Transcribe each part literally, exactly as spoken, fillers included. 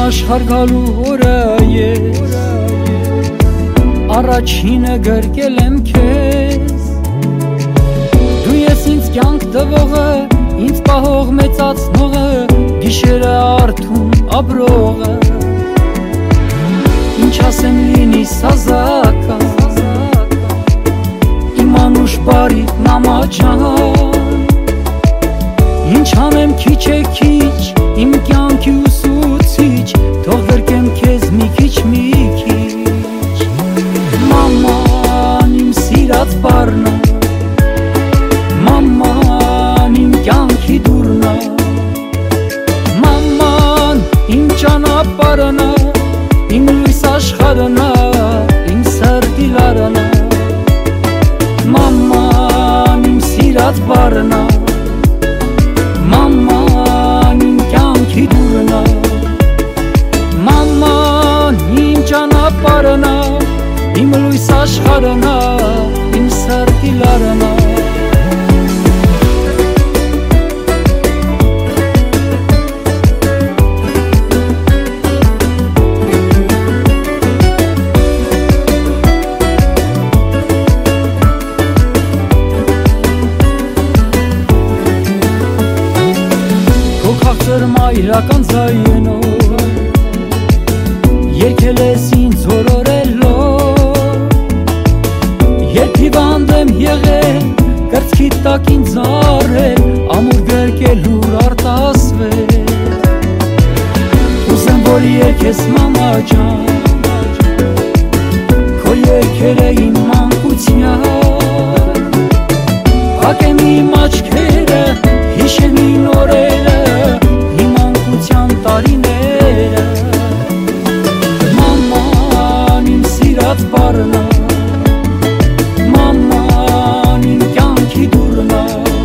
աշխարհ գալու օրը ես առաջինը գրկել եմ քեզ Դու ես ինձ կյանք տվողը ինձ պահող մեծացնողը գիշերը արթուն ապրողը Ինչ ասեմ լինի սազակա Իմ անուշ բարի մամա ջան Ինչ անեմ քիչ է քիչ իմ կյանքի ուսուցիչ Թող գրկեմ քեզ մի քիչ մի քիչ Մաման իմ սիրած բառնա Մաման իմ կյանքի դուռնա Մաման իմ ճանապարհնա Իմ լույս աշխարհնա Իմ սրտի լարնա Մաման իմ սիրած բառնա Մաման իմ կյանքի դուռնա Մաման իմ ճանապարհնա Իմ լույս աշխարհնա Իմ սրտի լարնա Մայրական ձայնով Երգել ես ինձ օրորելով Երբ հիվանդ եմ եղել Կրծքի տակ ինձ առել Ամուր գրկելուր արտասվել Ուզեմ որ երգես մամա ջան Քո երգերը իմ մանկության Հակեմ իմ աչքերը Հիշեմ իմ օրերը տարիները Մաման իմ սիրած բառնա Մաման իմ կյանքի դուռնա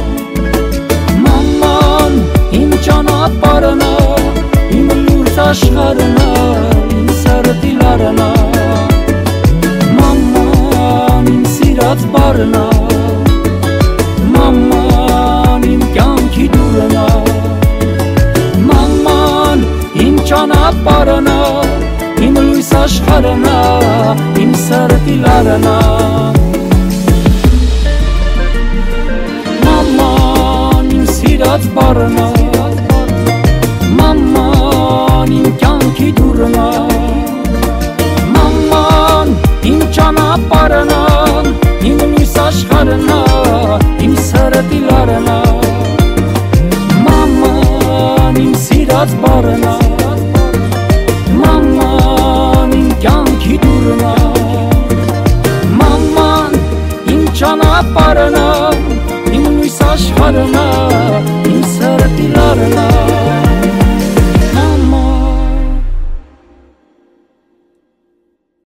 Մաման իմ ճանապարհնա Իմ լույս աշխարհնա Իմ սրտի լարնա Մաման իմ սիրած բառնա Մաման իմ կյանքի դուռնա Ճանապարհնա Իմ լույս աշխարհնա Իմ սրտի լարնա Մաման իմ սիրած բառնա Մաման իմ կյանքի դուռնա Մաման իմ ճանապարհնա Իմ լույս աշխարհնա Իմ սրտի լարնա Մաման իմ սիրած բառնա